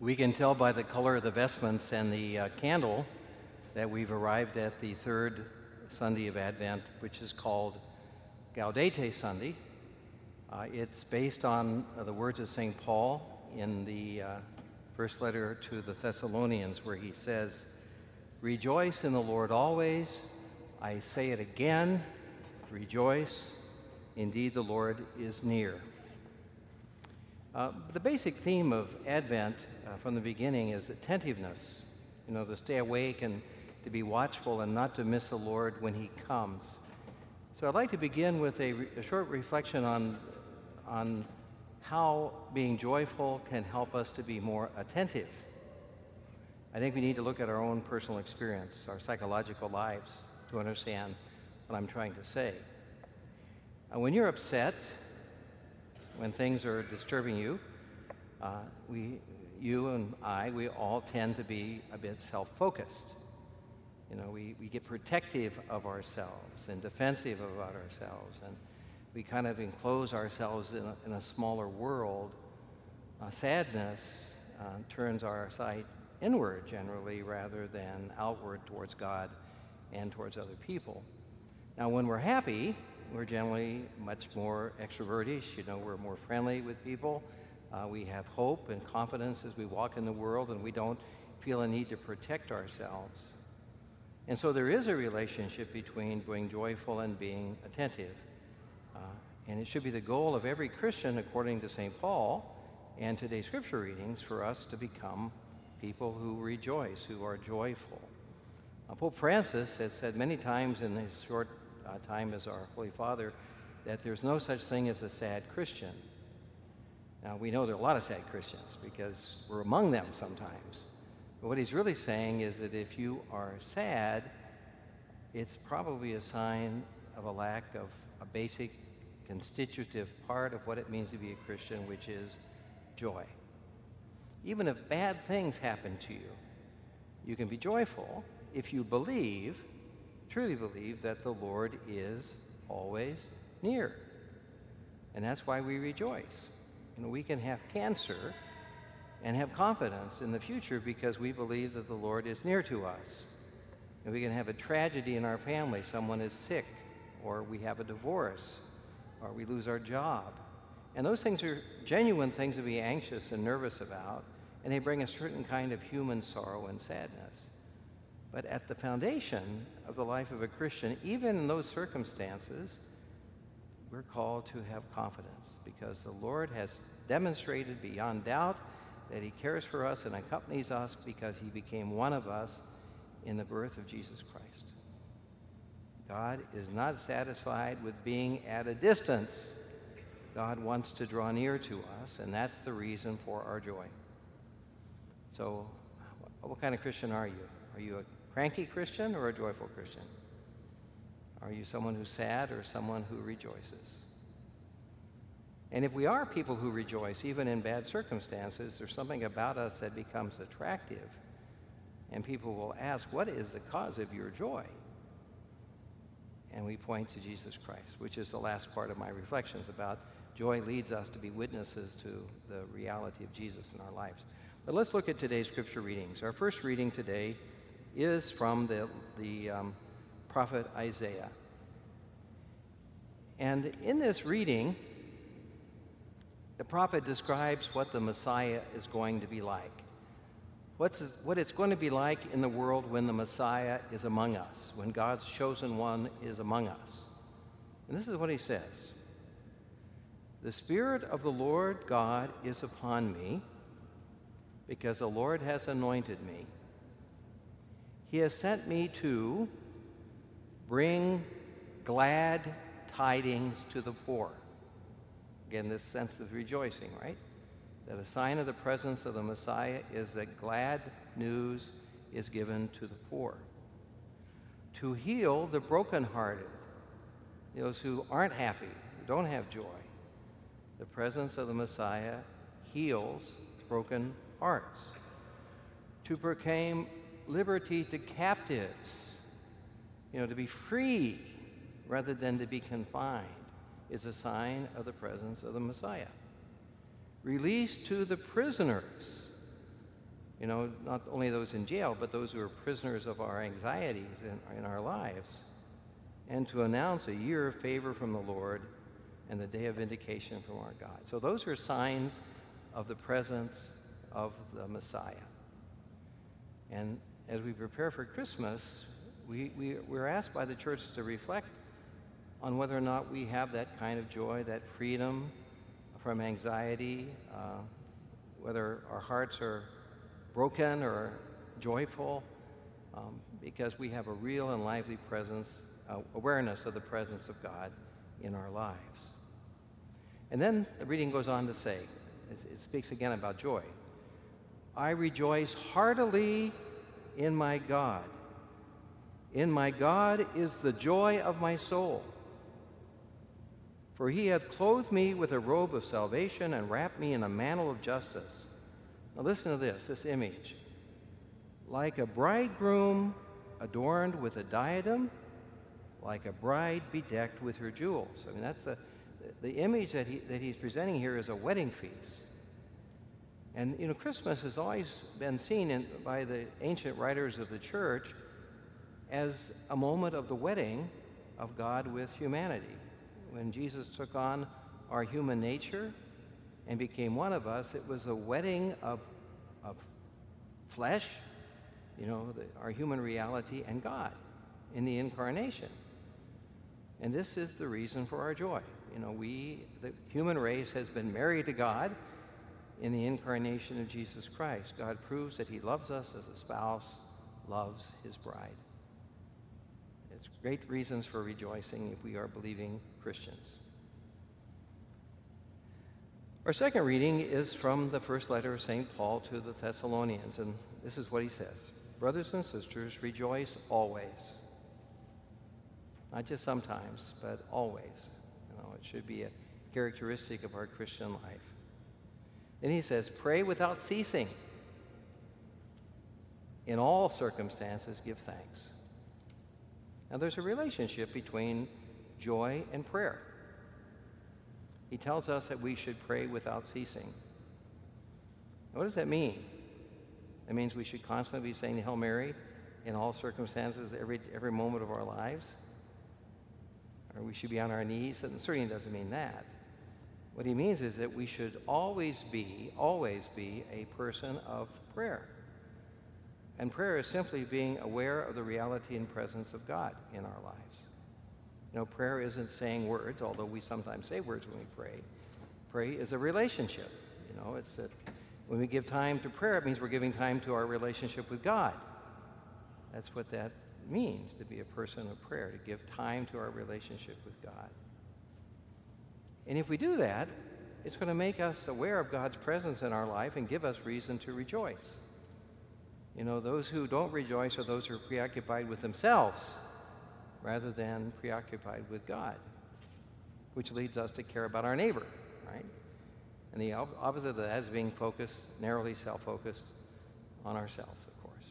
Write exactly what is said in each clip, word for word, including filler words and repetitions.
We can tell by the color of the vestments and the uh, candle that we've arrived at the third Sunday of Advent, which is called Gaudete Sunday. Uh, it's based on uh, the words of Saint Paul in the uh, first letter to the Thessalonians, where he says, "Rejoice in the Lord always. I say it again, rejoice. Indeed, the Lord is near." Uh, the basic theme of Advent uh, from the beginning is attentiveness, you know, to stay awake and to be watchful and not to miss the Lord when he comes. So I'd like to begin with a, re- a short reflection on, on how being joyful can help us to be more attentive. I think we need to look at our own personal experience, our psychological lives, to understand what I'm trying to say. Uh, when you're upset, when things are disturbing you, uh, we, you and I, we all tend to be a bit self-focused. You know, we, we get protective of ourselves and defensive about ourselves, and we kind of enclose ourselves in a, in a smaller world. Uh, sadness uh, turns our sight inward generally rather than outward towards God and towards other people. Now, when we're happy, we're generally much more extrovertish. You know, we're more friendly with people. Uh, we have hope and confidence as we walk in the world, and we don't feel a need to protect ourselves. And so there is a relationship between being joyful and being attentive. Uh, and it should be the goal of every Christian, according to Saint Paul and today's scripture readings, for us to become people who rejoice, who are joyful. Uh, Pope Francis has said many times in his short uh, time as our Holy Father that there's no such thing as a sad Christian. Now, we know there are a lot of sad Christians because we're among them sometimes. But what he's really saying is that if you are sad, it's probably a sign of a lack of a basic constitutive part of what it means to be a Christian, which is joy. Even if bad things happen to you, you can be joyful if you believe, truly believe, that the Lord is always near. And that's why we rejoice. You know, we can have cancer and have confidence in the future because we believe that the Lord is near to us. And we can have a tragedy in our family, someone is sick, or we have a divorce, or we lose our job. And those things are genuine things to be anxious and nervous about, and they bring a certain kind of human sorrow and sadness. But at the foundation of the life of a Christian, even in those circumstances, we're called to have confidence because the Lord has demonstrated beyond doubt that he cares for us and accompanies us because he became one of us in the birth of Jesus Christ. God is not satisfied with being at a distance. God wants to draw near to us, and that's the reason for our joy. So, what kind of Christian are you? Are you a cranky Christian or a joyful Christian? Are you someone who's sad or someone who rejoices? And if we are people who rejoice, even in bad circumstances, there's something about us that becomes attractive. And people will ask, what is the cause of your joy? And we point to Jesus Christ, which is the last part of my reflections about joy leads us to be witnesses to the reality of Jesus in our lives. But let's look at today's scripture readings. Our first reading today is from the, the um, prophet Isaiah. And in this reading, the prophet describes what the Messiah is going to be like. What's, what it's going to be like in the world when the Messiah is among us, when God's chosen one is among us. And this is what he says. "The Spirit of the Lord God is upon me, because the Lord has anointed me. He has sent me to bring glad tidings to the poor." Again, this sense of rejoicing, right? That a sign of the presence of the Messiah is that glad news is given to the poor. "To heal the brokenhearted," those who aren't happy, who don't have joy. The presence of the Messiah heals broken hearts. "To proclaim liberty to captives," you know, to be free rather than to be confined, is a sign of the presence of the Messiah. "Release to the prisoners," You know, not only those in jail, but those who are prisoners of our anxieties in, in our lives. And to announce a year of favor from the Lord and the day of vindication from our God. So those are signs of the presence of the Messiah. And as we prepare for Christmas, we, we, we're asked by the church to reflect on whether or not we have that kind of joy, that freedom from anxiety, uh, whether our hearts are broken or joyful, um, because we have a real and lively presence, uh, awareness of the presence of God in our lives. And then the reading goes on to say, it, it speaks again about joy. I rejoice heartily in my God. In my God is the joy of my soul. For he hath clothed me with a robe of salvation and wrapped me in a mantle of justice. Now listen to this, this image. Like a bridegroom adorned with a diadem, like a bride bedecked with her jewels. I mean, that's a, the image that, he, that he's presenting here is a wedding feast. And, you know, Christmas has always been seen in, by the ancient writers of the church as a moment of the wedding of God with humanity. When Jesus took on our human nature and became one of us, it was a wedding of, of flesh, you know, the, our human reality, and God in the incarnation. And this is the reason for our joy. You know, we, the human race, has been married to God in the incarnation of Jesus Christ. God proves that he loves us as a spouse loves his bride. It's great reasons for rejoicing if we are believing Christians. Our second reading is from the first letter of Saint Paul to the Thessalonians, and this is what he says. Brothers and sisters, rejoice always. Not just sometimes, but always. You know, it should be a characteristic of our Christian life. And he says, pray without ceasing. In all circumstances, give thanks. Now, there's a relationship between joy and prayer. He tells us that we should pray without ceasing. Now, what does that mean? That means we should constantly be saying the Hail Mary in all circumstances, every, every moment of our lives? Or we should be on our knees? And certainly doesn't mean that. What he means is that we should always be, always be a person of prayer. And prayer is simply being aware of the reality and presence of God in our lives. You know, prayer isn't saying words, although we sometimes say words when we pray. Pray is a relationship. You know, it's that when we give time to prayer, it means we're giving time to our relationship with God. That's what that means, to be a person of prayer, to give time to our relationship with God. And if we do that, it's going to make us aware of God's presence in our life and give us reason to rejoice. You know, those who don't rejoice are those who are preoccupied with themselves rather than preoccupied with God, which leads us to care about our neighbor, right? And the opposite of that is being focused, narrowly self-focused on ourselves, of course.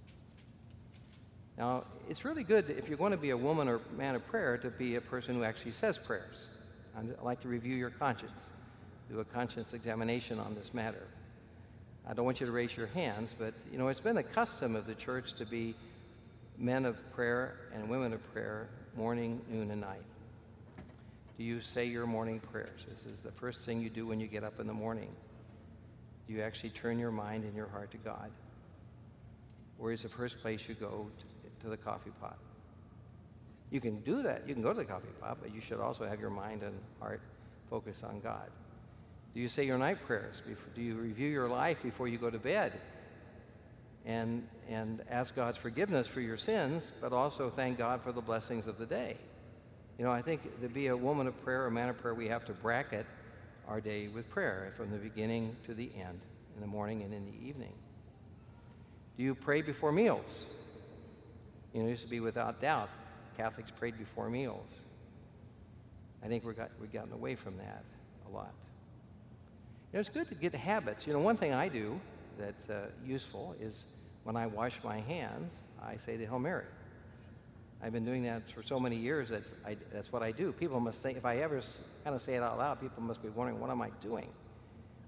Now, it's really good, if you're going to be a woman or man of prayer, to be a person who actually says prayers. I'd like to review your conscience, do a conscience examination on this matter. I don't want you to raise your hands, but, you know, it's been the custom of the church to be men of prayer and women of prayer morning, noon, and night. Do you say your morning prayers? This is the first thing you do when you get up in the morning. Do you actually turn your mind and your heart to God? Or is the first place you go to, to the coffee pot? You can do that. You can go to the coffee pot, but you should also have your mind and heart focused on God. Do you say your night prayers? Do you review your life before you go to bed and, and ask God's forgiveness for your sins, but also thank God for the blessings of the day? You know, I think to be a woman of prayer or a man of prayer, we have to bracket our day with prayer from the beginning to the end, in the morning and in the evening. Do you pray before meals? You know, it used to be without doubt Catholics prayed before meals. I think we got, we've gotten away from that a lot. You know, it's good to get habits. You know, one thing I do that's uh, useful is when I wash my hands, I say the Hail Mary. I've been doing that for so many years, that's, I, that's what I do. People must say, if I ever kind of say it out loud, people must be wondering, what am I doing?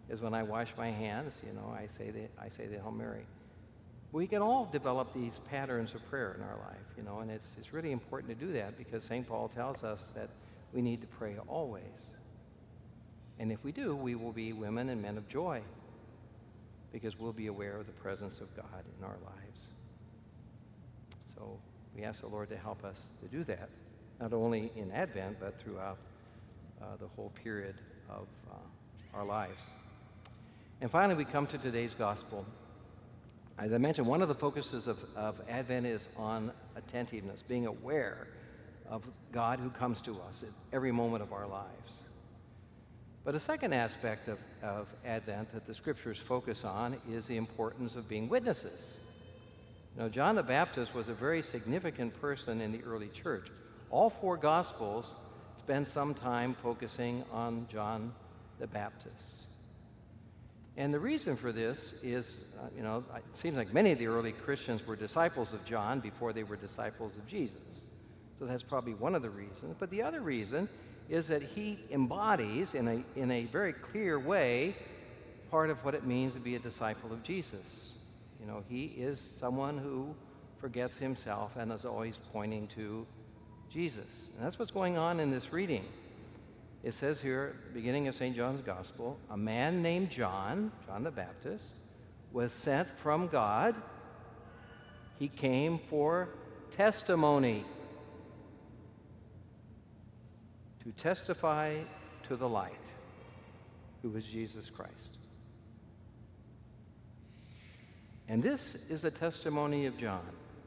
is when I wash my hands, you know, I say the, I say the Hail Mary. We can all develop these patterns of prayer in our life, you know, and it's, it's really important to do that because Saint Paul tells us that we need to pray always. And if we do, we will be women and men of joy because we'll be aware of the presence of God in our lives. So we ask the Lord to help us to do that, not only in Advent, but throughout uh, the whole period of uh, our lives. And finally, we come to today's gospel. As I mentioned, one of the focuses of, of Advent is on attentiveness, being aware of God who comes to us at every moment of our lives. But a second aspect of, of Advent that the scriptures focus on is the importance of being witnesses. You know, John the Baptist was a very significant person in the early church. All four Gospels spend some time focusing on John the Baptist. And the reason for this is, uh, you know, it seems like many of the early Christians were disciples of John before they were disciples of Jesus. So that's probably one of the reasons. But the other reason is that he embodies in a, in a very clear way part of what it means to be a disciple of Jesus. You know, he is someone who forgets himself and is always pointing to Jesus. And that's what's going on in this reading. It says here, beginning of Saint John's Gospel, a man named John, John the Baptist, was sent from God. He came for testimony, to testify to the light, who is Jesus Christ. And this is the testimony of John.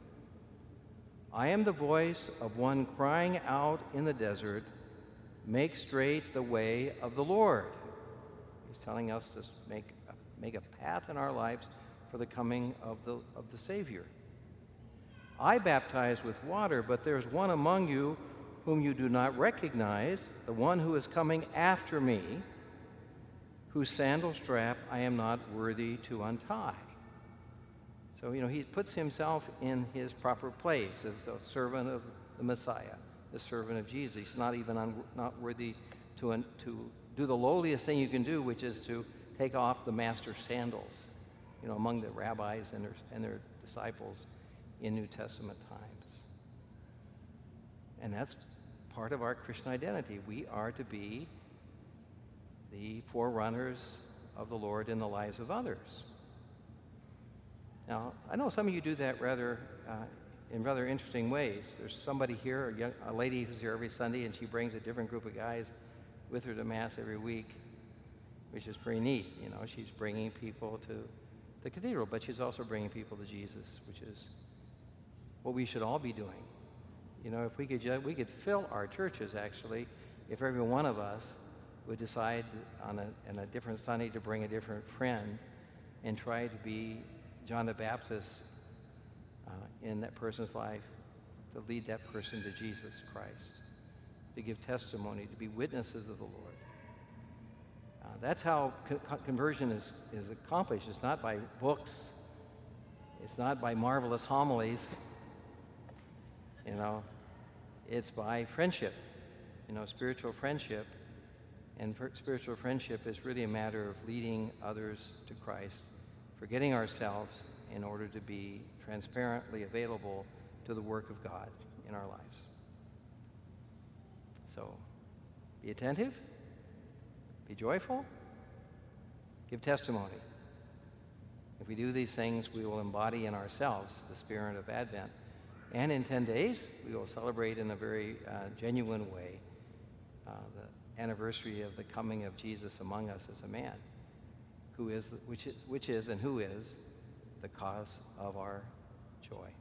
I am the voice of one crying out in the desert, make straight the way of the Lord. He's telling us to make a, make a path in our lives for the coming of the, of the Savior. I baptize with water, but there's one among you whom you do not recognize, the one who is coming after me, whose sandal strap I am not worthy to untie. So, you know, he puts himself in his proper place as a servant of the Messiah, the servant of Jesus. He's not even un- not worthy to, un- to do the lowliest thing you can do, which is to take off the master's sandals, you know, among the rabbis and their, and their disciples in New Testament times. And that's part of our Christian identity. We are to be the forerunners of the Lord in the lives of others. Now, I know some of you do that rather uh, in rather interesting ways. There's somebody here, a, young, a lady who's here every Sunday, and she brings a different group of guys with her to Mass every week, which is pretty neat. You know, she's bringing people to the cathedral, but she's also bringing people to Jesus, which is what we should all be doing. You know, if we could, ju- we could fill our churches, actually, if every one of us would decide on a, on a different Sunday to bring a different friend and try to be John the Baptist uh, in that person's life, to lead that person to Jesus Christ, to give testimony, to be witnesses of the Lord. Uh, that's how co- conversion is, is accomplished. It's not by books. It's not by marvelous homilies. You know, it's by friendship, you know, spiritual friendship. And for spiritual friendship is really a matter of leading others to Christ, forgetting ourselves in order to be transparently available to the work of God in our lives. So, be attentive, be joyful, give testimony. If we do these things, we will embody in ourselves the spirit of Advent. And in ten days, we will celebrate in a very uh, genuine way uh, the anniversary of the coming of Jesus among us as a man, who is, which is, which is and who is the cause of our joy.